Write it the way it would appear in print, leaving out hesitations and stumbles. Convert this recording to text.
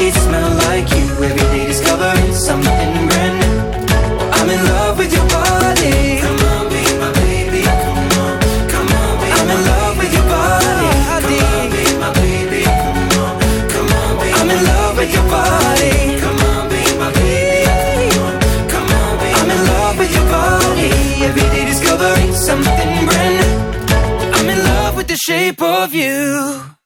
sheets smell like you. Every day discovering something brand new. I'm in love with your body. Come on, be my baby. Come on, come on, be I'm in love with your body. Come on, be my baby. Come on, come on, be I'm in love with your body. Come on, be my baby. Come on, be I'm in love with your body. Every day discovering something brand new. I'm in love with the shape of you.